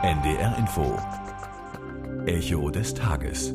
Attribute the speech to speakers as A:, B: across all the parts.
A: NDR Info. Echo des Tages.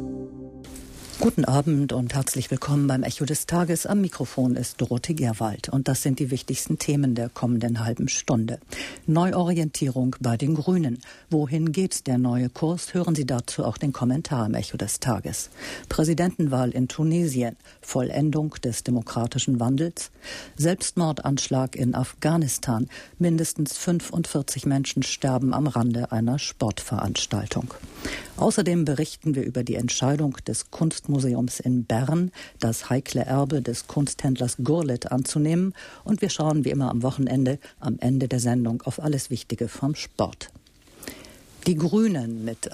B: Guten Abend und herzlich willkommen beim Echo des Tages. Am Mikrofon ist Dorothee Gerwald und das sind die wichtigsten Themen der kommenden halben Stunde. Neuorientierung bei den Grünen. Wohin geht der neue Kurs? Hören Sie dazu auch den Kommentar im Echo des Tages. Präsidentenwahl in Tunesien. Vollendung des demokratischen Wandels. Selbstmordanschlag in Afghanistan. Mindestens 45 Menschen sterben am Rande einer Sportveranstaltung. Außerdem berichten wir über die Entscheidung des Kunstmuseums in Bern, das heikle Erbe des Kunsthändlers Gurlitt anzunehmen. Und wir schauen wie immer am Wochenende, am Ende der Sendung, auf alles Wichtige vom Sport. Die Grünen mit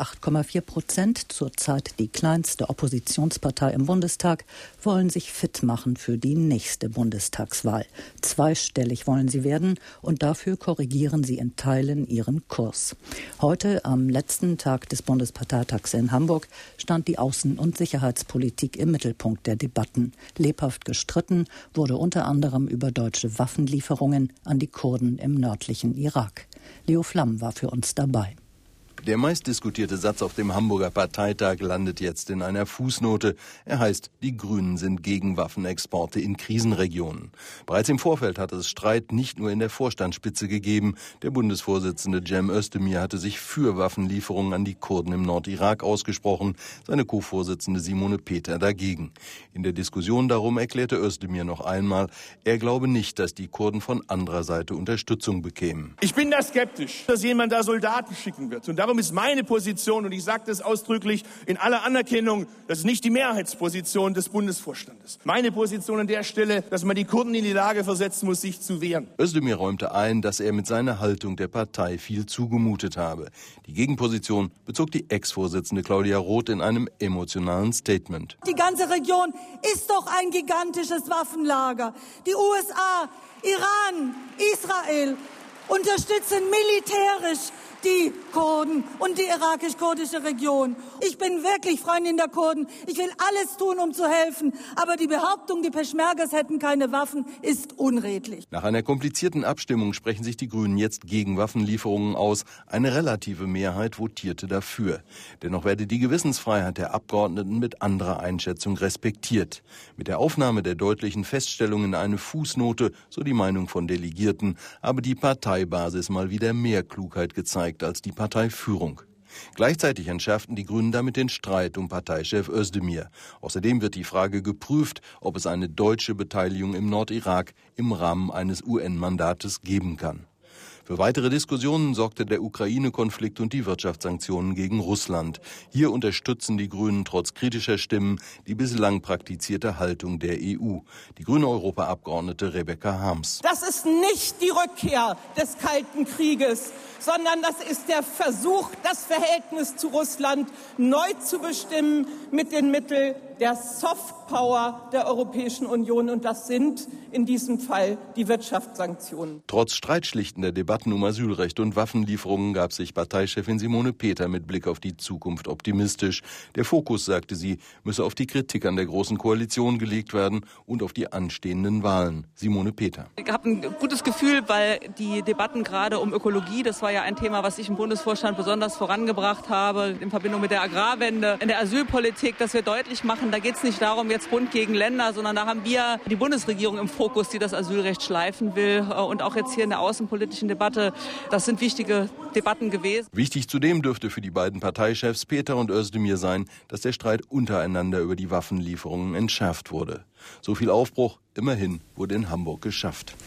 B: 8,4%, zurzeit die kleinste Oppositionspartei im Bundestag, wollen sich fit machen für die nächste Bundestagswahl. Zweistellig wollen sie werden und dafür korrigieren sie in Teilen ihren Kurs. Heute, am letzten Tag des Bundesparteitags in Hamburg, stand die Außen- und Sicherheitspolitik im Mittelpunkt der Debatten. Lebhaft gestritten wurde unter anderem über deutsche Waffenlieferungen an die Kurden im nördlichen Irak. Leo Flamm war für uns dabei.
C: Der meistdiskutierte Satz auf dem Hamburger Parteitag landet jetzt in einer Fußnote. Er heißt, die Grünen sind gegen Waffenexporte in Krisenregionen. Bereits im Vorfeld hatte es Streit nicht nur in der Vorstandsspitze gegeben. Der Bundesvorsitzende Cem Özdemir hatte sich für Waffenlieferungen an die Kurden im Nordirak ausgesprochen, seine Co-Vorsitzende Simone Peter dagegen. In der Diskussion darum erklärte Özdemir noch einmal, er glaube nicht, dass die Kurden von anderer Seite Unterstützung bekämen.
D: Ich bin da skeptisch, dass jemand da Soldaten schicken wird. Und darum ist meine Position, und ich sage das ausdrücklich in aller Anerkennung, das ist nicht die Mehrheitsposition des Bundesvorstandes. Meine Position an der Stelle, dass man die Kurden in die Lage versetzen muss, sich zu wehren.
C: Özdemir räumte ein, dass er mit seiner Haltung der Partei viel zugemutet habe. Die Gegenposition bezog die Ex-Vorsitzende Claudia Roth in einem emotionalen Statement.
E: Die ganze Region ist doch ein gigantisches Waffenlager. Die USA, Iran, Israel unterstützen militärisch die Kurden und die irakisch-kurdische Region. Ich bin wirklich Freundin der Kurden. Ich will alles tun, um zu helfen. Aber die Behauptung, die Peschmergas hätten keine Waffen, ist unredlich.
C: Nach einer komplizierten Abstimmung sprechen sich die Grünen jetzt gegen Waffenlieferungen aus. Eine relative Mehrheit votierte dafür. Dennoch werde die Gewissensfreiheit der Abgeordneten mit anderer Einschätzung respektiert. Mit der Aufnahme der deutlichen Feststellungen in eine Fußnote, so die Meinung von Delegierten, habe die Parteibasis mal wieder mehr Klugheit gezeigt als die Parteiführung. Gleichzeitig entschärften die Grünen damit den Streit um Parteichef Özdemir. Außerdem wird die Frage geprüft, ob es eine deutsche Beteiligung im Nordirak im Rahmen eines UN-Mandates geben kann. Für weitere Diskussionen sorgte der Ukraine-Konflikt und die Wirtschaftssanktionen gegen Russland. Hier unterstützen die Grünen trotz kritischer Stimmen die bislang praktizierte Haltung der EU. Die grüne Europaabgeordnete Rebecca Harms.
F: Das ist nicht die Rückkehr des Kalten Krieges, sondern das ist der Versuch, das Verhältnis zu Russland neu zu bestimmen mit den Mitteln der Softpower der Europäischen Union. Und das sind in diesem Fall die Wirtschaftssanktionen.
C: Trotz streitschlichtender Debatten um Asylrecht und Waffenlieferungen gab sich Parteichefin Simone Peter mit Blick auf die Zukunft optimistisch. Der Fokus, sagte sie, müsse auf die Kritik an der Großen Koalition gelegt werden und auf die anstehenden Wahlen. Simone Peter.
G: Ich habe ein gutes Gefühl, weil die Debatten gerade um Ökologie, das war ja ein Thema, was ich im Bundesvorstand besonders vorangebracht habe, in Verbindung mit der Agrarwende, in der Asylpolitik, dass wir deutlich machen, da geht es nicht darum, jetzt Bund gegen Länder, sondern da haben wir die Bundesregierung im Fokus, die das Asylrecht schleifen will. Und auch jetzt hier in der außenpolitischen Debatte, das sind wichtige Debatten gewesen.
C: Wichtig zudem dürfte für die beiden Parteichefs Peter und Özdemir sein, dass der Streit untereinander über die Waffenlieferungen entschärft wurde. So viel Aufbruch, immerhin, wurde in Hamburg geschafft.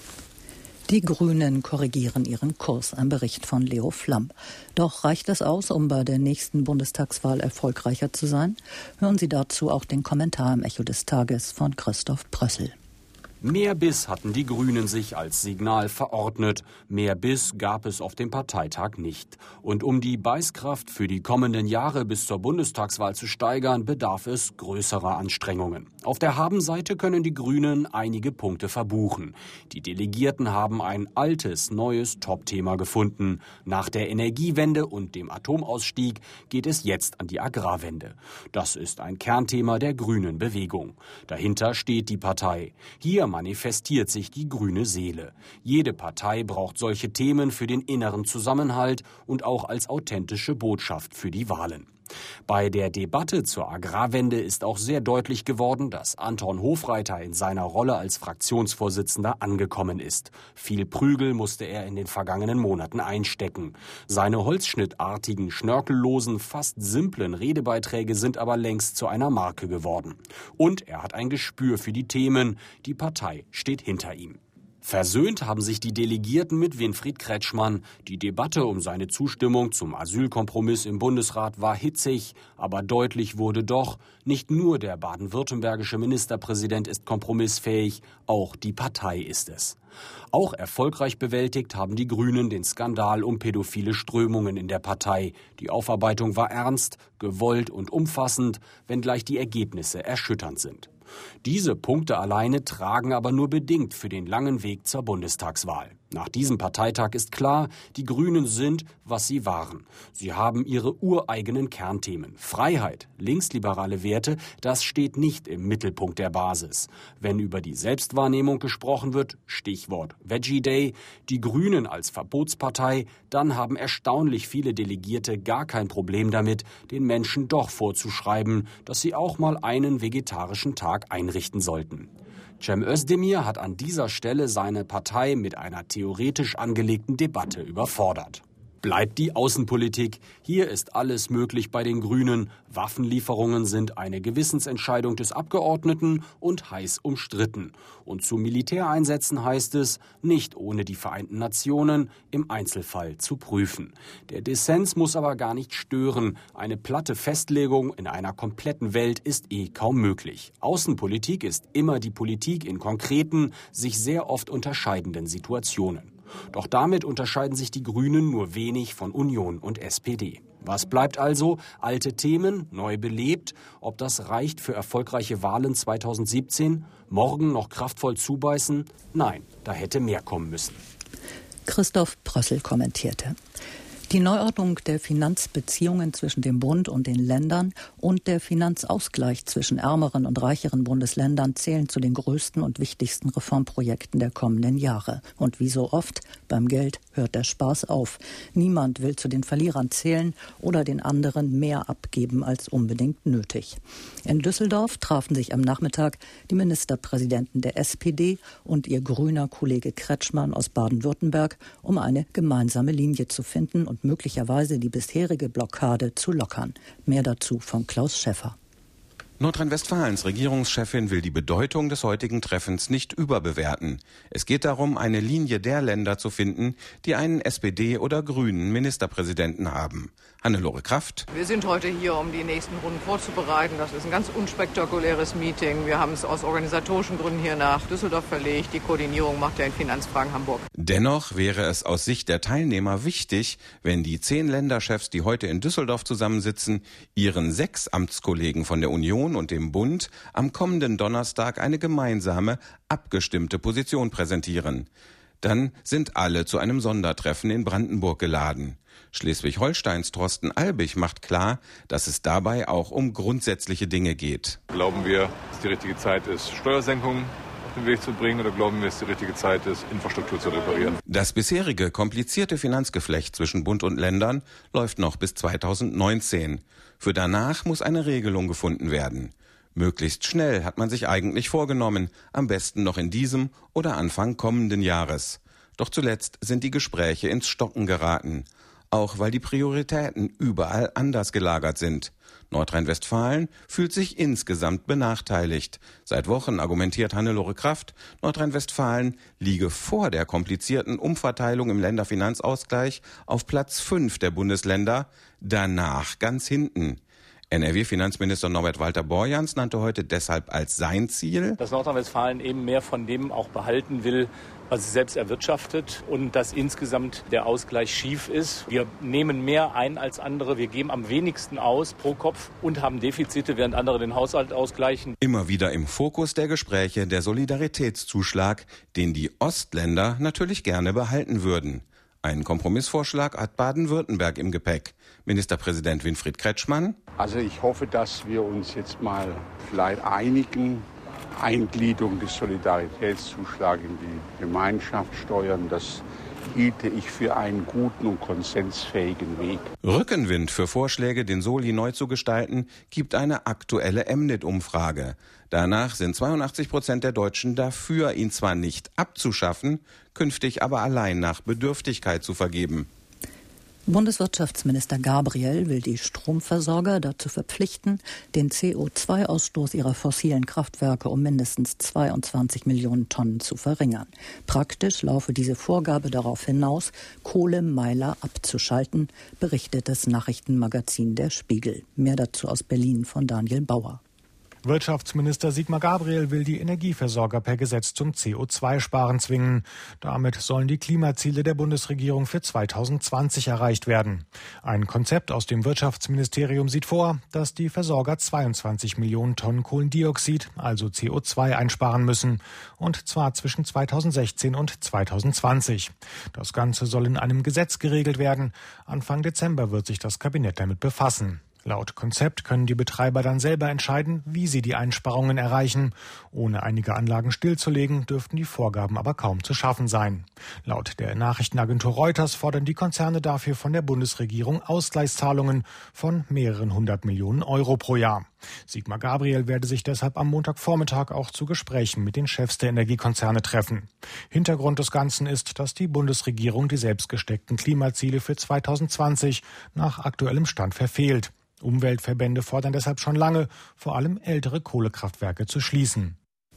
B: Die Grünen korrigieren ihren Kurs, ein Bericht von Leo Flamm. Doch reicht es aus, um bei der nächsten Bundestagswahl erfolgreicher zu sein? Hören Sie dazu auch den Kommentar im Echo des Tages von Christoph Prössel.
H: Mehr Biss hatten die Grünen sich als Signal verordnet. Mehr Biss gab es auf dem Parteitag nicht. Und um die Beißkraft für die kommenden Jahre bis zur Bundestagswahl zu steigern, bedarf es größerer Anstrengungen. Auf der Habenseite können die Grünen einige Punkte verbuchen. Die Delegierten haben ein altes, neues Topthema gefunden. Nach der Energiewende und dem Atomausstieg geht es jetzt an die Agrarwende. Das ist ein Kernthema der grünen Bewegung. Dahinter steht die Partei. Hier manifestiert sich die grüne Seele. Jede Partei braucht solche Themen für den inneren Zusammenhalt und auch als authentische Botschaft für die Wahlen. Bei der Debatte zur Agrarwende ist auch sehr deutlich geworden, dass Anton Hofreiter in seiner Rolle als Fraktionsvorsitzender angekommen ist. Viel Prügel musste er in den vergangenen Monaten einstecken. Seine holzschnittartigen, schnörkellosen, fast simplen Redebeiträge sind aber längst zu einer Marke geworden. Und er hat ein Gespür für die Themen. Die Partei steht hinter ihm. Versöhnt haben sich die Delegierten mit Winfried Kretschmann. Die Debatte um seine Zustimmung zum Asylkompromiss im Bundesrat war hitzig, aber deutlich wurde doch, nicht nur der baden-württembergische Ministerpräsident ist kompromissfähig, auch die Partei ist es. Auch erfolgreich bewältigt haben die Grünen den Skandal um pädophile Strömungen in der Partei. Die Aufarbeitung war ernst, gewollt und umfassend, wenngleich die Ergebnisse erschütternd sind. Diese Punkte alleine tragen aber nur bedingt für den langen Weg zur Bundestagswahl. Nach diesem Parteitag ist klar, die Grünen sind, was sie waren. Sie haben ihre ureigenen Kernthemen. Freiheit, linksliberale Werte, das steht nicht im Mittelpunkt der Basis. Wenn über die Selbstwahrnehmung gesprochen wird, Stichwort Veggie Day, die Grünen als Verbotspartei, dann haben erstaunlich viele Delegierte gar kein Problem damit, den Menschen doch vorzuschreiben, dass sie auch mal einen vegetarischen Tag einrichten sollten. Cem Özdemir hat an dieser Stelle seine Partei mit einer theoretisch angelegten Debatte überfordert. Bleibt die Außenpolitik. Hier ist alles möglich bei den Grünen. Waffenlieferungen sind eine Gewissensentscheidung des Abgeordneten und heiß umstritten. Und zu Militäreinsätzen heißt es, nicht ohne die Vereinten Nationen im Einzelfall zu prüfen. Der Dissens muss aber gar nicht stören. Eine platte Festlegung in einer kompletten Welt ist kaum möglich. Außenpolitik ist immer die Politik in konkreten, sich sehr oft unterscheidenden Situationen. Doch damit unterscheiden sich die Grünen nur wenig von Union und SPD. Was bleibt also? Alte Themen, neu belebt. Ob das reicht für erfolgreiche Wahlen 2017? Morgen noch kraftvoll zubeißen? Nein, da hätte mehr kommen müssen.
B: Christoph Prössel kommentierte. Die Neuordnung der Finanzbeziehungen zwischen dem Bund und den Ländern und der Finanzausgleich zwischen ärmeren und reicheren Bundesländern zählen zu den größten und wichtigsten Reformprojekten der kommenden Jahre. Und wie so oft, beim Geld hört der Spaß auf. Niemand will zu den Verlierern zählen oder den anderen mehr abgeben als unbedingt nötig. In Düsseldorf trafen sich am Nachmittag die Ministerpräsidenten der SPD und ihr grüner Kollege Kretschmann aus Baden-Württemberg, um eine gemeinsame Linie zu finden und möglicherweise die bisherige Blockade zu lockern. Mehr dazu von Klaus Schäffer.
I: Nordrhein-Westfalens Regierungschefin will die Bedeutung des heutigen Treffens nicht überbewerten. Es geht darum, eine Linie der Länder zu finden, die einen SPD- oder grünen Ministerpräsidenten haben. Hannelore Kraft.
J: Wir sind heute hier, um die nächsten Runden vorzubereiten. Das ist ein ganz unspektakuläres Meeting. Wir haben es aus organisatorischen Gründen hier nach Düsseldorf verlegt. Die Koordinierung macht ja in Finanzfragen Hamburg.
I: Dennoch wäre es aus Sicht der Teilnehmer wichtig, wenn die 10 Länderchefs, die heute in Düsseldorf zusammensitzen, ihren 6 Amtskollegen von der Union und dem Bund am kommenden Donnerstag eine gemeinsame, abgestimmte Position präsentieren. Dann sind alle zu einem Sondertreffen in Brandenburg geladen. Schleswig-Holsteins Thorsten Albig macht klar, dass es dabei auch um grundsätzliche Dinge geht.
K: Glauben wir, dass die richtige Zeit ist, Steuersenkungen auf den Weg zu bringen, oder glauben wir, dass die richtige Zeit ist, Infrastruktur zu reparieren?
I: Das bisherige komplizierte Finanzgeflecht zwischen Bund und Ländern läuft noch bis 2019. Für danach muss eine Regelung gefunden werden. Möglichst schnell hat man sich eigentlich vorgenommen, am besten noch in diesem oder Anfang kommenden Jahres. Doch zuletzt sind die Gespräche ins Stocken geraten. Auch weil die Prioritäten überall anders gelagert sind. Nordrhein-Westfalen fühlt sich insgesamt benachteiligt. Seit Wochen argumentiert Hannelore Kraft, Nordrhein-Westfalen liege vor der komplizierten Umverteilung im Länderfinanzausgleich auf Platz 5 der Bundesländer, danach ganz hinten. NRW-Finanzminister Norbert Walter-Borjans nannte heute deshalb als sein Ziel,
L: dass Nordrhein-Westfalen eben mehr von dem auch behalten will, was es selbst erwirtschaftet, und dass insgesamt der Ausgleich schief ist. Wir nehmen mehr ein als andere, wir geben am wenigsten aus pro Kopf und haben Defizite, während andere den Haushalt ausgleichen.
I: Immer wieder im Fokus der Gespräche der Solidaritätszuschlag, den die Ostländer natürlich gerne behalten würden. Einen Kompromissvorschlag hat Baden-Württemberg im Gepäck. Ministerpräsident Winfried Kretschmann.
M: Also ich hoffe, dass wir uns jetzt mal vielleicht einigen Eingliederung des Solidaritätszuschlags in die Gemeinschaftssteuern, das hielte ich für einen guten und konsensfähigen Weg.
I: Rückenwind für Vorschläge, den Soli neu zu gestalten, gibt eine aktuelle Mnet-Umfrage. Danach sind 82% der Deutschen dafür, ihn zwar nicht abzuschaffen, künftig aber allein nach Bedürftigkeit zu vergeben.
B: Bundeswirtschaftsminister Gabriel will die Stromversorger dazu verpflichten, den CO2-Ausstoß ihrer fossilen Kraftwerke um mindestens 22 Millionen Tonnen zu verringern. Praktisch laufe diese Vorgabe darauf hinaus, Kohlemeiler abzuschalten, berichtet das Nachrichtenmagazin Der Spiegel. Mehr dazu aus Berlin von Daniel Bauer.
N: Wirtschaftsminister Sigmar Gabriel will die Energieversorger per Gesetz zum CO2-Sparen zwingen. Damit sollen die Klimaziele der Bundesregierung für 2020 erreicht werden. Ein Konzept aus dem Wirtschaftsministerium sieht vor, dass die Versorger 22 Millionen Tonnen Kohlendioxid, also CO2, einsparen müssen. Und zwar zwischen 2016 und 2020. Das Ganze soll in einem Gesetz geregelt werden. Anfang Dezember wird sich das Kabinett damit befassen. Laut Konzept können die Betreiber dann selber entscheiden, wie sie die Einsparungen erreichen. Ohne einige Anlagen stillzulegen, dürften die Vorgaben aber kaum zu schaffen sein. Laut der Nachrichtenagentur Reuters fordern die Konzerne dafür von der Bundesregierung Ausgleichszahlungen von mehreren 100 Millionen Euro pro Jahr. Sigmar Gabriel werde sich deshalb am Montagvormittag auch zu Gesprächen mit den Chefs der Energiekonzerne treffen. Hintergrund des Ganzen ist, dass die Bundesregierung die selbst gesteckten Klimaziele für 2020 nach aktuellem Stand verfehlt. Umweltverbände fordern deshalb schon lange, vor allem ältere Kohlekraftwerke zu schließen.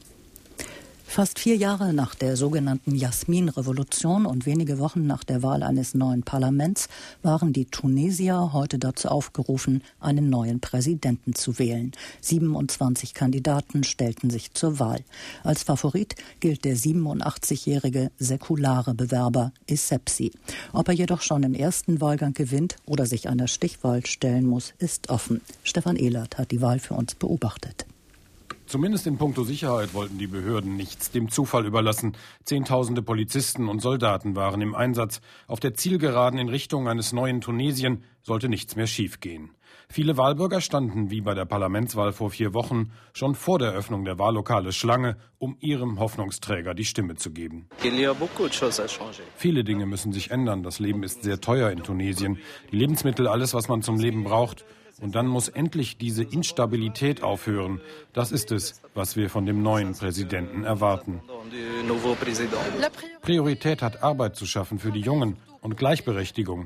B: Fast 4 Jahre nach der sogenannten Jasmin-Revolution und wenige Wochen nach der Wahl eines neuen Parlaments waren die Tunesier heute dazu aufgerufen, einen neuen Präsidenten zu wählen. 27 Kandidaten stellten sich zur Wahl. Als Favorit gilt der 87-jährige säkulare Bewerber Essebsi. Ob er jedoch schon im ersten Wahlgang gewinnt oder sich einer Stichwahl stellen muss, ist offen. Stefan Ehlert hat die Wahl für uns beobachtet.
O: Zumindest in puncto Sicherheit wollten die Behörden nichts dem Zufall überlassen. Zehntausende Polizisten und Soldaten waren im Einsatz. Auf der Zielgeraden in Richtung eines neuen Tunesien sollte nichts mehr schiefgehen. Viele Wahlbürger standen, wie bei der Parlamentswahl vor 4 Wochen, schon vor der Öffnung der Wahllokale Schlange, um ihrem Hoffnungsträger die Stimme zu geben. Viele Dinge müssen sich ändern. Das Leben ist sehr teuer in Tunesien. Die Lebensmittel, alles, was man zum Leben braucht. Und dann muss endlich diese Instabilität aufhören. Das ist es, was wir von dem neuen Präsidenten erwarten. Priorität hat Arbeit zu schaffen für die Jungen und Gleichberechtigung.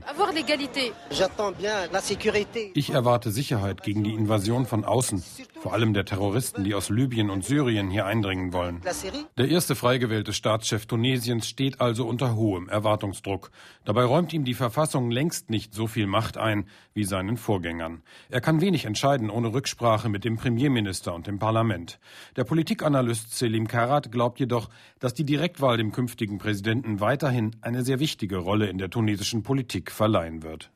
O: Ich erwarte Sicherheit gegen die Invasion von außen, vor allem der Terroristen, die aus Libyen und Syrien hier eindringen wollen. Der erste frei gewählte Staatschef Tunesiens steht also unter hohem Erwartungsdruck. Dabei räumt ihm die Verfassung längst nicht so viel Macht ein wie seinen Vorgängern. Er kann wenig entscheiden ohne Rücksprache mit dem Premierminister und dem Parlament. Der Politikanalyst Selim Karat glaubt jedoch, dass die Direktwahl dem künftigen Präsidenten weiterhin eine sehr wichtige Rolle in der tunesischen Politik verleihen wird.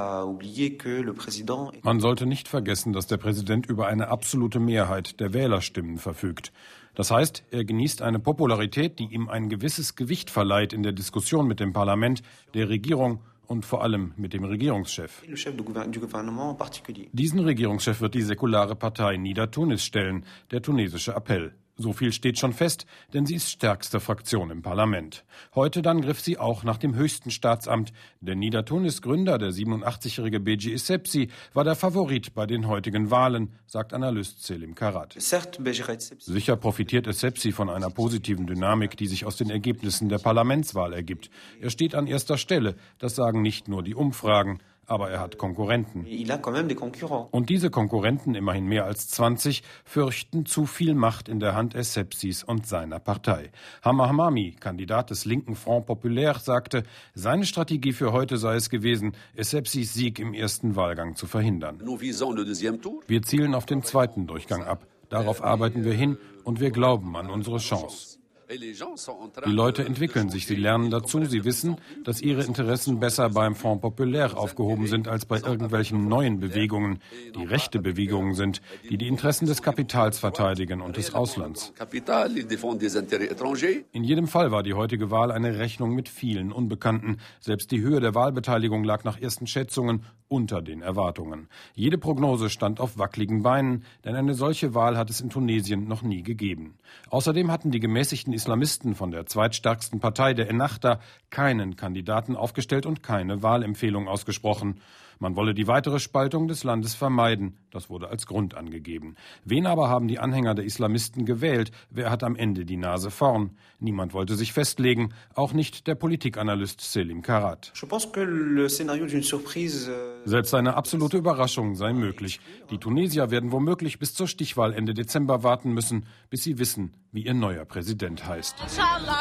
O: Man sollte nicht vergessen, dass der Präsident über eine absolute Mehrheit der Wählerstimmen verfügt. Das heißt, er genießt eine Popularität, die ihm ein gewisses Gewicht verleiht in der Diskussion mit dem Parlament, der Regierung und vor allem mit dem Regierungschef. Diesen Regierungschef wird die säkulare Partei Nida Tunis stellen, der tunesische Appell. So viel steht schon fest, denn sie ist stärkste Fraktion im Parlament. Heute dann griff sie auch nach dem höchsten Staatsamt. Der Nida Tunis Gründer, der 87-jährige Beji Essebsi, war der Favorit bei den heutigen Wahlen, sagt Analyst Selim Karat. Sicher profitiert Essebsi von einer positiven Dynamik, die sich aus den Ergebnissen der Parlamentswahl ergibt. Er steht an erster Stelle, das sagen nicht nur die Umfragen. Aber er hat Konkurrenten. Und diese Konkurrenten, immerhin mehr als 20, fürchten zu viel Macht in der Hand Essebsis und seiner Partei. Hamma Hamami, Kandidat des linken Front Populaire, sagte, seine Strategie für heute sei es gewesen, Essebsis Sieg im ersten Wahlgang zu verhindern. Wir zielen auf den zweiten Durchgang ab. Darauf arbeiten wir hin und wir glauben an unsere Chance. Die Leute entwickeln sich, sie lernen dazu, sie wissen, dass ihre Interessen besser beim Front Populaire aufgehoben sind als bei irgendwelchen neuen Bewegungen, die rechte Bewegungen sind, die die Interessen des Kapitals verteidigen und des Auslands. In jedem Fall war die heutige Wahl eine Rechnung mit vielen Unbekannten. Selbst die Höhe der Wahlbeteiligung lag nach ersten Schätzungen unter den Erwartungen. Jede Prognose stand auf wackeligen Beinen, denn eine solche Wahl hat es in Tunesien noch nie gegeben. Außerdem hatten die gemäßigten Islamisten von der zweitstärksten Partei, der Ennahda, keinen Kandidaten aufgestellt und keine Wahlempfehlung ausgesprochen. Man wolle die weitere Spaltung des Landes vermeiden. Das wurde als Grund angegeben. Wen aber haben die Anhänger der Islamisten gewählt? Wer hat am Ende die Nase vorn? Niemand wollte sich festlegen, auch nicht der Politikanalyst Selim Karat. Selbst eine absolute Überraschung sei möglich. Die Tunesier werden womöglich bis zur Stichwahl Ende Dezember warten müssen, bis sie wissen, wie ihr neuer Präsident heißt.
B: Inshallah.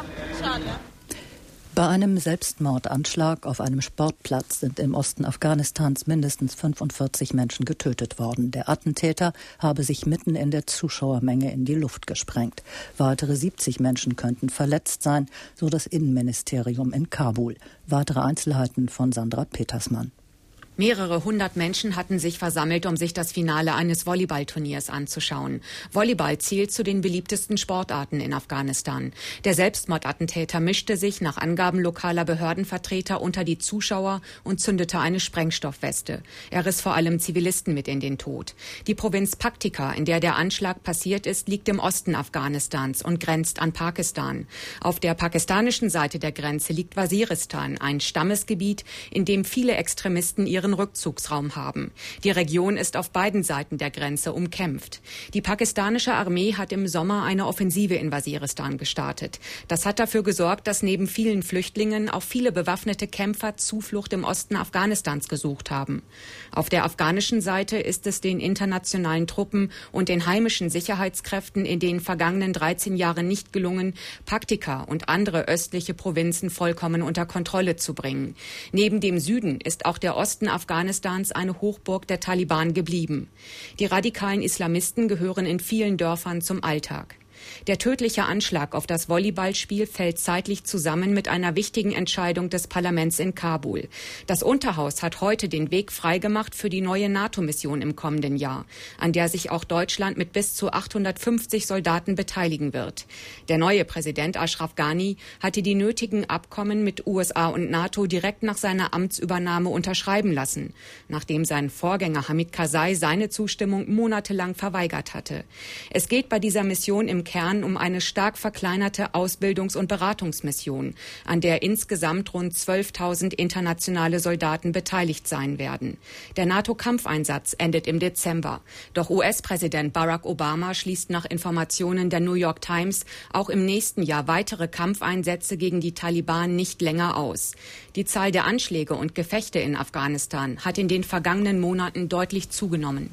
B: Bei einem Selbstmordanschlag auf einem Sportplatz sind im Osten Afghanistans mindestens 45 Menschen getötet worden. Der Attentäter habe sich mitten in der Zuschauermenge in die Luft gesprengt. Weitere 70 Menschen könnten verletzt sein, so das Innenministerium in Kabul. Weitere Einzelheiten von Sandra Petersmann.
P: Mehrere hundert Menschen hatten sich versammelt, um sich das Finale eines Volleyballturniers anzuschauen. Volleyball zählt zu den beliebtesten Sportarten in Afghanistan. Der Selbstmordattentäter mischte sich nach Angaben lokaler Behördenvertreter unter die Zuschauer und zündete eine Sprengstoffweste. Er riss vor allem Zivilisten mit in den Tod. Die Provinz Paktika, in der der Anschlag passiert ist, liegt im Osten Afghanistans und grenzt an Pakistan. Auf der pakistanischen Seite der Grenze liegt Waziristan, ein Stammesgebiet, in dem viele Extremisten ihren Rückzugsraum haben. Die Region ist auf beiden Seiten der Grenze umkämpft. Die pakistanische Armee hat im Sommer eine Offensive in Waziristan gestartet. Das hat dafür gesorgt, dass neben vielen Flüchtlingen auch viele bewaffnete Kämpfer Zuflucht im Osten Afghanistans gesucht haben. Auf der afghanischen Seite ist es den internationalen Truppen und den heimischen Sicherheitskräften in den vergangenen 13 Jahren nicht gelungen, Paktika und andere östliche Provinzen vollkommen unter Kontrolle zu bringen. Neben dem Süden ist auch der Osten Afghanistans eine Hochburg der Taliban geblieben. Die radikalen Islamisten gehören in vielen Dörfern zum Alltag. Der tödliche Anschlag auf das Volleyballspiel fällt zeitlich zusammen mit einer wichtigen Entscheidung des Parlaments in Kabul. Das Unterhaus hat heute den Weg freigemacht für die neue NATO-Mission im kommenden Jahr, an der sich auch Deutschland mit bis zu 850 Soldaten beteiligen wird. Der neue Präsident Ashraf Ghani hatte die nötigen Abkommen mit USA und NATO direkt nach seiner Amtsübernahme unterschreiben lassen, nachdem sein Vorgänger Hamid Karzai seine Zustimmung monatelang verweigert hatte. Es geht bei dieser Mission im Kern um eine stark verkleinerte Ausbildungs- und Beratungsmission, an der insgesamt rund 12.000 internationale Soldaten beteiligt sein werden. Der NATO-Kampfeinsatz endet im Dezember. Doch US-Präsident Barack Obama schließt nach Informationen der New York Times auch im nächsten Jahr weitere Kampfeinsätze gegen die Taliban nicht länger aus. Die Zahl der Anschläge und Gefechte in Afghanistan hat in den vergangenen Monaten deutlich zugenommen.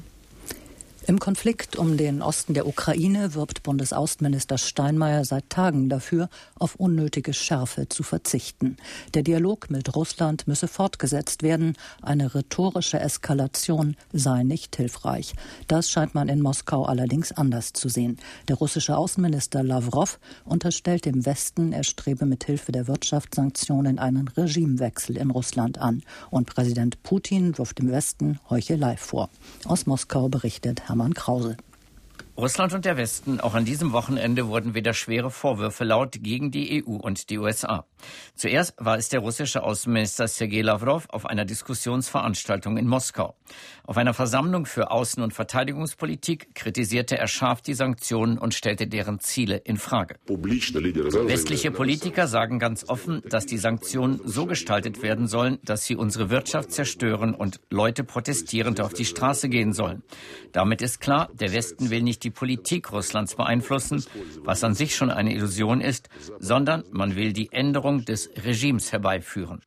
B: Im Konflikt um den Osten der Ukraine wirbt Bundesaußenminister Steinmeier seit Tagen dafür, auf unnötige Schärfe zu verzichten. Der Dialog mit Russland müsse fortgesetzt werden. Eine rhetorische Eskalation sei nicht hilfreich. Das scheint man in Moskau allerdings anders zu sehen. Der russische Außenminister Lawrow unterstellt dem Westen, er strebe mit Hilfe der Wirtschaftssanktionen einen Regimewechsel in Russland an. Und Präsident Putin wirft dem Westen Heuchelei vor. Aus Moskau berichtet Hermann Krause.
Q: Russland und der Westen, auch an diesem Wochenende wurden wieder schwere Vorwürfe laut gegen die EU und die USA. Zuerst war es der russische Außenminister Sergei Lawrow auf einer Diskussionsveranstaltung in Moskau. Auf einer Versammlung für Außen- und Verteidigungspolitik kritisierte er scharf die Sanktionen und stellte deren Ziele in Frage. Westliche Politiker sagen ganz offen, dass die Sanktionen so gestaltet werden sollen, dass sie unsere Wirtschaft zerstören und Leute protestierend auf die Straße gehen sollen. Damit ist klar, der Westen will nicht die Politik Russlands beeinflussen, was an sich schon eine Illusion ist, sondern man will die Änderung des Regimes herbeiführen.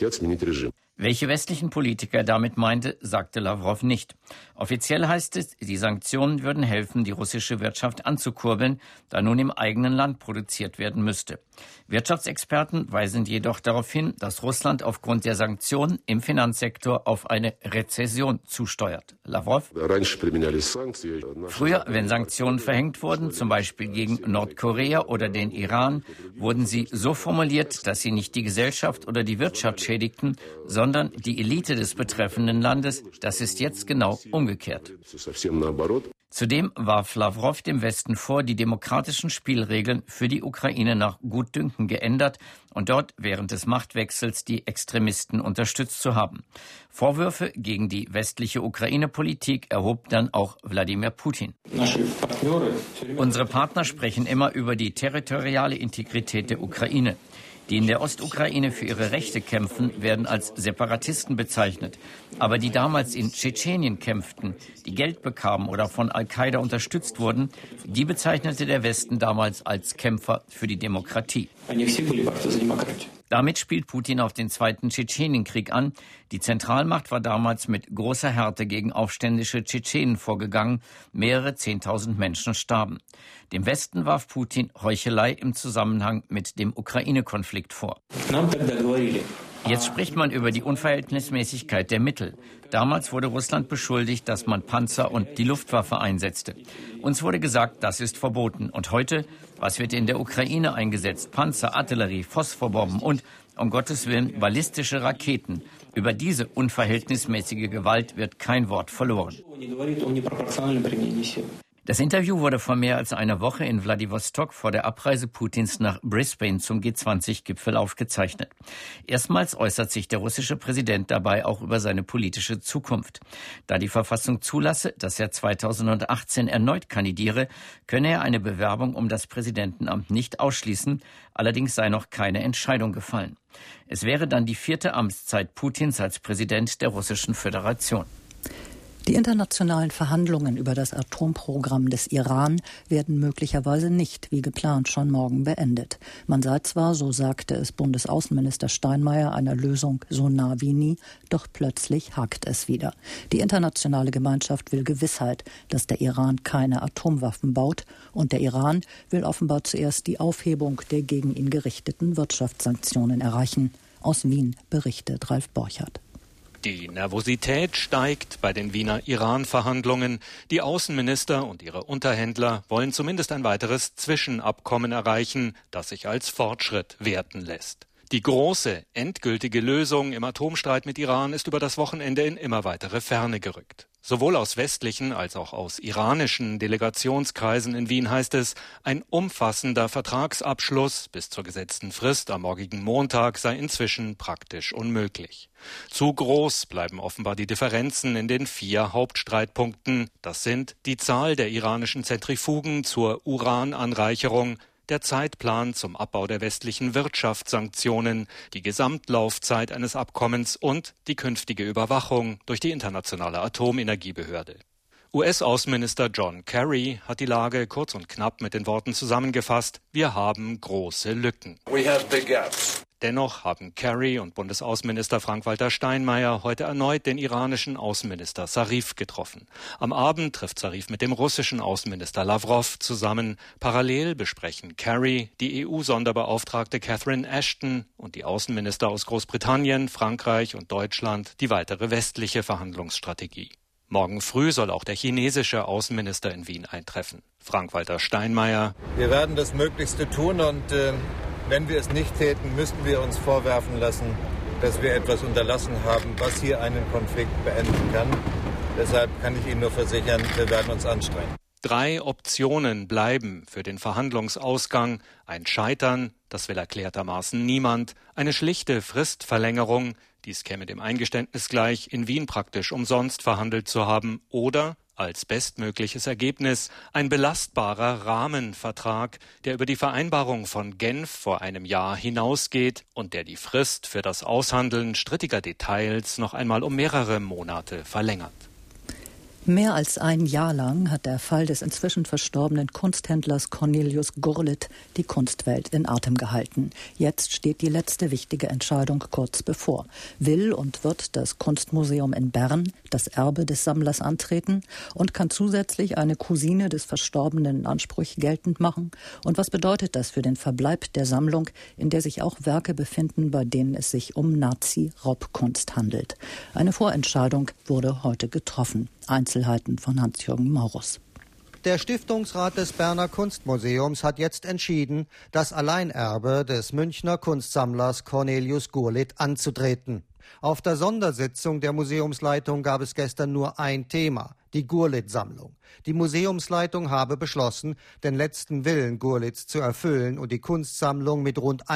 Q: Welche westlichen Politiker er damit meinte, sagte Lawrow nicht. Offiziell heißt es, die Sanktionen würden helfen, die russische Wirtschaft anzukurbeln, da nun im eigenen Land produziert werden müsste. Wirtschaftsexperten weisen jedoch darauf hin, dass Russland aufgrund der Sanktionen im Finanzsektor auf eine Rezession zusteuert. Lawrow: Früher, wenn Sanktionen verhängt wurden, zum Beispiel gegen Nordkorea oder den Iran, wurden sie so formuliert, dass sie nicht die Gesellschaft oder die Wirtschaft schädigten, sondern die Elite des betreffenden Landes. Das ist jetzt genau umgekehrt. Zudem warf Lawrow dem Westen vor, die demokratischen Spielregeln für die Ukraine nach Gutdünken geändert und dort während des Machtwechsels die Extremisten unterstützt zu haben. Vorwürfe gegen die westliche Ukraine-Politik erhob dann auch Wladimir Putin. Unsere Partner sprechen immer über die territoriale Integrität der Ukraine. Die in der Ostukraine für ihre Rechte kämpfen, werden als Separatisten bezeichnet. Aber die damals in Tschetschenien kämpften, die Geld bekamen oder von Al-Qaida unterstützt wurden, die bezeichnete der Westen damals als Kämpfer für die Demokratie. Damit spielt Putin auf den Zweiten Tschetschenienkrieg an. Die Zentralmacht war damals mit großer Härte gegen aufständische Tschetschenen vorgegangen. Mehrere 10.000 Menschen starben. Dem Westen warf Putin Heuchelei im Zusammenhang mit dem Ukraine-Konflikt vor. Jetzt spricht man über die Unverhältnismäßigkeit der Mittel. Damals wurde Russland beschuldigt, dass man Panzer und die Luftwaffe einsetzte. Uns wurde gesagt, das ist verboten. Und heute, was wird in der Ukraine eingesetzt? Panzer, Artillerie, Phosphorbomben und, um Gottes Willen, ballistische Raketen. Über diese unverhältnismäßige Gewalt wird kein Wort verloren. Das Interview wurde vor mehr als einer Woche in Wladiwostok vor der Abreise Putins nach Brisbane zum G20-Gipfel aufgezeichnet. Erstmals äußert sich der russische Präsident dabei auch über seine politische Zukunft. Da die Verfassung zulasse, dass er 2018 erneut kandidiere, könne er eine Bewerbung um das Präsidentenamt nicht ausschließen. Allerdings sei noch keine Entscheidung gefallen. Es wäre dann die 4. Amtszeit Putins als Präsident der Russischen Föderation.
B: Die internationalen Verhandlungen über das Atomprogramm des Iran werden möglicherweise nicht wie geplant schon morgen beendet. Man sei zwar, so sagte es Bundesaußenminister Steinmeier, einer Lösung so nah wie nie, doch plötzlich hakt es wieder. Die internationale Gemeinschaft will Gewissheit, dass der Iran keine Atomwaffen baut, und der Iran will offenbar zuerst die Aufhebung der gegen ihn gerichteten Wirtschaftssanktionen erreichen. Aus Wien berichtet Ralf Borchardt.
R: Die Nervosität steigt bei den Wiener Iran-Verhandlungen. Die Außenminister und ihre Unterhändler wollen zumindest ein weiteres Zwischenabkommen erreichen, das sich als Fortschritt werten lässt. Die große, endgültige Lösung im Atomstreit mit Iran ist über das Wochenende in immer weitere Ferne gerückt. Sowohl aus westlichen als auch aus iranischen Delegationskreisen in Wien heißt es, ein umfassender Vertragsabschluss bis zur gesetzten Frist am morgigen Montag sei inzwischen praktisch unmöglich. Zu groß bleiben offenbar die Differenzen in den 4 Hauptstreitpunkten. Das sind die Zahl der iranischen Zentrifugen zur Urananreicherung, der Zeitplan zum Abbau der westlichen Wirtschaftssanktionen, die Gesamtlaufzeit eines Abkommens und die künftige Überwachung durch die Internationale Atomenergiebehörde. US-Außenminister John Kerry hat die Lage kurz und knapp mit den Worten zusammengefasst: Wir haben große Lücken. Dennoch haben Kerry und Bundesaußenminister Frank-Walter Steinmeier heute erneut den iranischen Außenminister Zarif getroffen. Am Abend trifft Zarif mit dem russischen Außenminister Lawrow zusammen. Parallel besprechen Kerry, die EU-Sonderbeauftragte Catherine Ashton und die Außenminister aus Großbritannien, Frankreich und Deutschland die weitere westliche Verhandlungsstrategie. Morgen früh soll auch der chinesische Außenminister in Wien eintreffen. Frank-Walter Steinmeier:
S: Wir werden das Möglichste tun und wenn wir es nicht täten, müssten wir uns vorwerfen lassen, dass wir etwas unterlassen haben, was hier einen Konflikt beenden kann. Deshalb kann ich Ihnen nur versichern, wir werden uns anstrengen.
R: 3 Optionen bleiben für den Verhandlungsausgang: ein Scheitern, das will erklärtermaßen niemand, eine schlichte Fristverlängerung, dies käme dem Eingeständnis gleich, in Wien praktisch umsonst verhandelt zu haben, oder als bestmögliches Ergebnis ein belastbarer Rahmenvertrag, der über die Vereinbarung von Genf vor einem Jahr hinausgeht und der die Frist für das Aushandeln strittiger Details noch einmal um mehrere Monate verlängert.
B: Mehr als ein Jahr lang hat der Fall des inzwischen verstorbenen Kunsthändlers Cornelius Gurlitt die Kunstwelt in Atem gehalten. Jetzt steht die letzte wichtige Entscheidung kurz bevor. Will und wird das Kunstmuseum in Bern das Erbe des Sammlers antreten und kann zusätzlich eine Cousine des Verstorbenen in Anspruch geltend machen? Und was bedeutet das für den Verbleib der Sammlung, in der sich auch Werke befinden, bei denen es sich um Nazi-Raubkunst handelt? Eine Vorentscheidung wurde heute getroffen. Einzelheiten von Hans-Jürgen Maurus.
T: Der Stiftungsrat des Berner Kunstmuseums hat jetzt entschieden, das Alleinerbe des Münchner Kunstsammlers Cornelius Gurlitt anzutreten. Auf der Sondersitzung der Museumsleitung gab es gestern nur ein Thema: die Gurlitt-Sammlung. Die Museumsleitung habe beschlossen, den letzten Willen Gurlitts zu erfüllen und die Kunstsammlung mit rund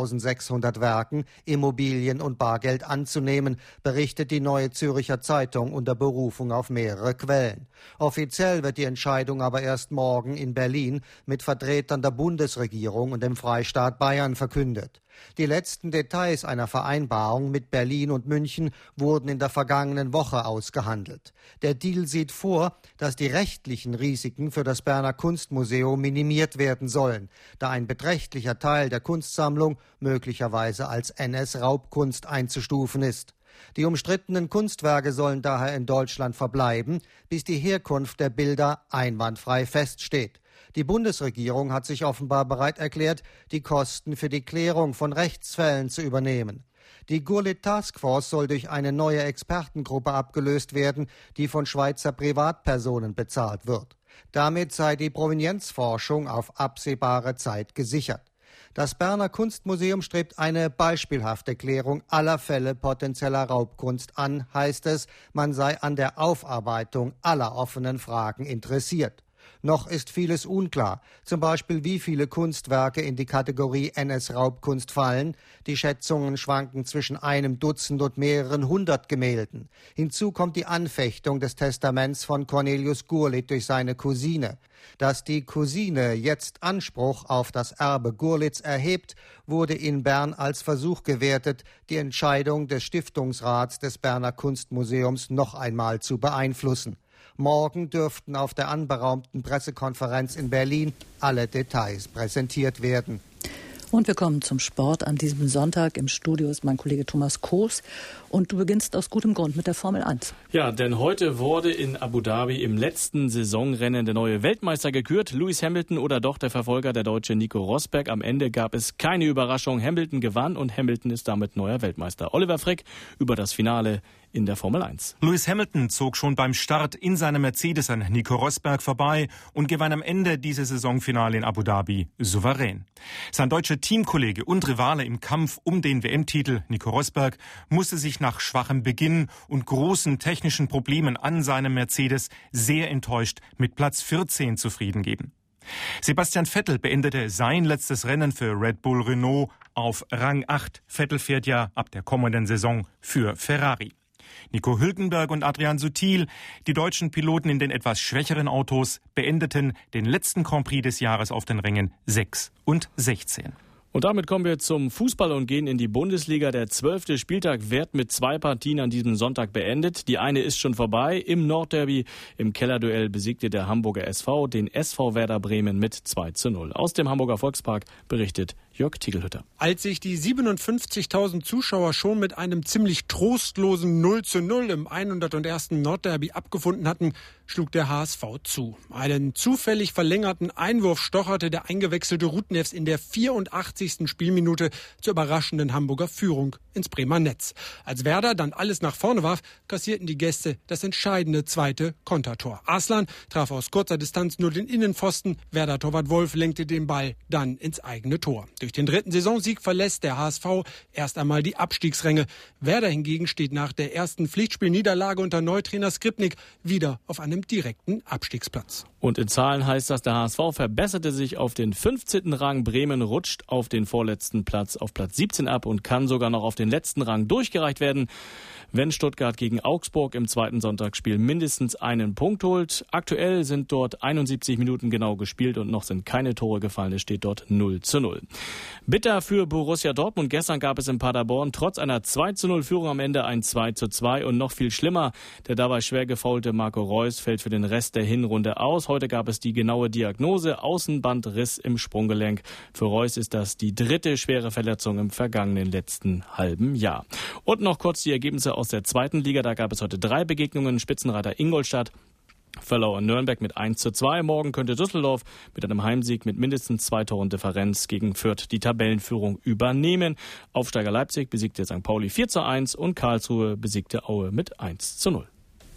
T: 1600 Werken, Immobilien und Bargeld anzunehmen, berichtet die Neue Zürcher Zeitung unter Berufung auf mehrere Quellen. Offiziell wird die Entscheidung aber erst morgen in Berlin mit Vertretern der Bundesregierung und dem Freistaat Bayern verkündet. Die letzten Details einer Vereinbarung mit Berlin und München wurden in der vergangenen Woche ausgehandelt. Der Deal sieht vor, dass die rechtlichen Risiken für das Berner Kunstmuseum minimiert werden sollen, da ein beträchtlicher Teil der Kunstsammlung möglicherweise als NS-Raubkunst einzustufen ist. Die umstrittenen Kunstwerke sollen daher in Deutschland verbleiben, bis die Herkunft der Bilder einwandfrei feststeht. Die Bundesregierung hat sich offenbar bereit erklärt, die Kosten für die Klärung von Rechtsfällen zu übernehmen. Die Gurlitt Taskforce soll durch eine neue Expertengruppe abgelöst werden, die von Schweizer Privatpersonen bezahlt wird. Damit sei die Provenienzforschung auf absehbare Zeit gesichert. Das Berner Kunstmuseum strebt eine beispielhafte Klärung aller Fälle potenzieller Raubkunst an, heißt es, man sei an der Aufarbeitung aller offenen Fragen interessiert. Noch ist vieles unklar, zum Beispiel wie viele Kunstwerke in die Kategorie NS-Raubkunst fallen. Die Schätzungen schwanken zwischen einem Dutzend und mehreren hundert Gemälden. Hinzu kommt die Anfechtung des Testaments von Cornelius Gurlitt durch seine Cousine. Dass die Cousine jetzt Anspruch auf das Erbe Gurlitts erhebt, wurde in Bern als Versuch gewertet, die Entscheidung des Stiftungsrats des Berner Kunstmuseums noch einmal zu beeinflussen. Morgen dürften auf der anberaumten Pressekonferenz in Berlin alle Details präsentiert werden.
B: Und wir kommen zum Sport. An diesem Sonntag im Studio ist mein Kollege Thomas Koos. Und du beginnst aus gutem Grund mit der Formel 1.
U: Ja, denn heute wurde in Abu Dhabi im letzten Saisonrennen der neue Weltmeister gekürt. Lewis Hamilton oder doch der Verfolger, der Deutsche Nico Rosberg. Am Ende gab es keine Überraschung. Hamilton gewann und Hamilton ist damit neuer Weltmeister. Oliver Frick über das Finale in der Formel 1.
V: Lewis Hamilton zog schon beim Start in seinem Mercedes an Nico Rosberg vorbei und gewann am Ende dieses Saisonfinale in Abu Dhabi souverän. Sein deutscher Teamkollege und Rivale im Kampf um den WM-Titel, Nico Rosberg, musste sich nach schwachem Beginn und großen technischen Problemen an seinem Mercedes sehr enttäuscht mit Platz 14 zufrieden geben. Sebastian Vettel beendete sein letztes Rennen für Red Bull Renault auf Rang 8. Vettel fährt ja ab der kommenden Saison für Ferrari. Nico Hülkenberg und Adrian Sutil, die deutschen Piloten in den etwas schwächeren Autos, beendeten den letzten Grand Prix des Jahres auf den Rängen 6 und 16.
U: Und damit kommen wir zum Fußball und gehen in die Bundesliga. Der 12. Spieltag wird mit 2 Partien an diesem Sonntag beendet. Die eine ist schon vorbei. Im Nordderby, im Kellerduell besiegte der Hamburger SV den SV Werder Bremen mit 2:0. Aus dem Hamburger Volkspark berichtet Jörg Tiegelhütter.
W: Als sich die 57.000 Zuschauer schon mit einem ziemlich trostlosen 0:0 im 101. Nordderby abgefunden hatten, schlug der HSV zu. Einen zufällig verlängerten Einwurf stocherte der eingewechselte Rudnevs in der 84. Spielminute zur überraschenden Hamburger Führung ins Bremer Netz. Als Werder dann alles nach vorne warf, kassierten die Gäste das entscheidende zweite Kontertor. Arslan traf aus kurzer Distanz nur den Innenpfosten. Werder-Torwart Wolf lenkte den Ball dann ins eigene Tor. Durch den 3. Saisonsieg verlässt der HSV erst einmal die Abstiegsränge. Werder hingegen steht nach der ersten Pflichtspielniederlage unter Neutrainer Skripnik wieder auf einem direkten Abstiegsplatz.
U: Und in Zahlen heißt das, der HSV verbesserte sich auf den 15. Rang. Bremen rutscht auf den vorletzten Platz, auf Platz 17 ab und kann sogar noch auf den letzten Rang durchgereicht werden, wenn Stuttgart gegen Augsburg im zweiten Sonntagsspiel mindestens einen Punkt holt. Aktuell sind dort 71 Minuten genau gespielt und noch sind keine Tore gefallen. Es steht dort 0:0. Bitter für Borussia Dortmund. Gestern gab es in Paderborn trotz einer 2:0-Führung am Ende ein 2:2 und noch viel schlimmer. Der dabei schwer gefaulte Marco Reus fällt für den Rest der Hinrunde aus. Heute gab es die genaue Diagnose: Außenbandriss im Sprunggelenk. Für Reus ist das die 3. schwere Verletzung im vergangenen letzten halben Jahr. Und noch kurz die Ergebnisse aus der 2. Liga. Da gab es heute 3 Begegnungen. Spitzenreiter Ingolstadt verlor in Nürnberg mit 1:2. Morgen könnte Düsseldorf mit einem Heimsieg mit mindestens 2 Toren Differenz gegen Fürth die Tabellenführung übernehmen. Aufsteiger Leipzig besiegte St. Pauli 4:1 und Karlsruhe besiegte Aue mit 1:0.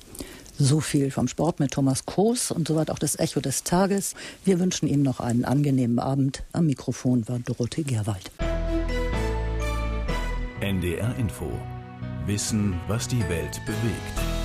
B: So viel vom Sport mit Thomas Koos und soweit auch das Echo des Tages. Wir wünschen Ihnen noch einen angenehmen Abend. Am Mikrofon war Dorothee Gerwald.
A: NDR Info. Wissen, was die Welt bewegt.